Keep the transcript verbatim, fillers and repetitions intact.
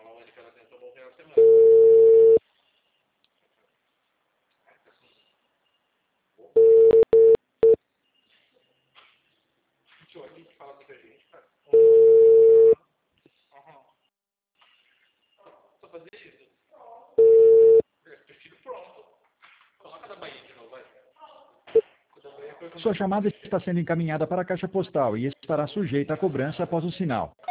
onde que ela tentou morrer na semana. Gente, olha que fala muita gente, cara. Aham. Só fazer isso. Prefiro pronto. Coloca da Bahia de novo, vai. Sua chamada está sendo encaminhada para a caixa postal e estará sujeita à cobrança após o sinal.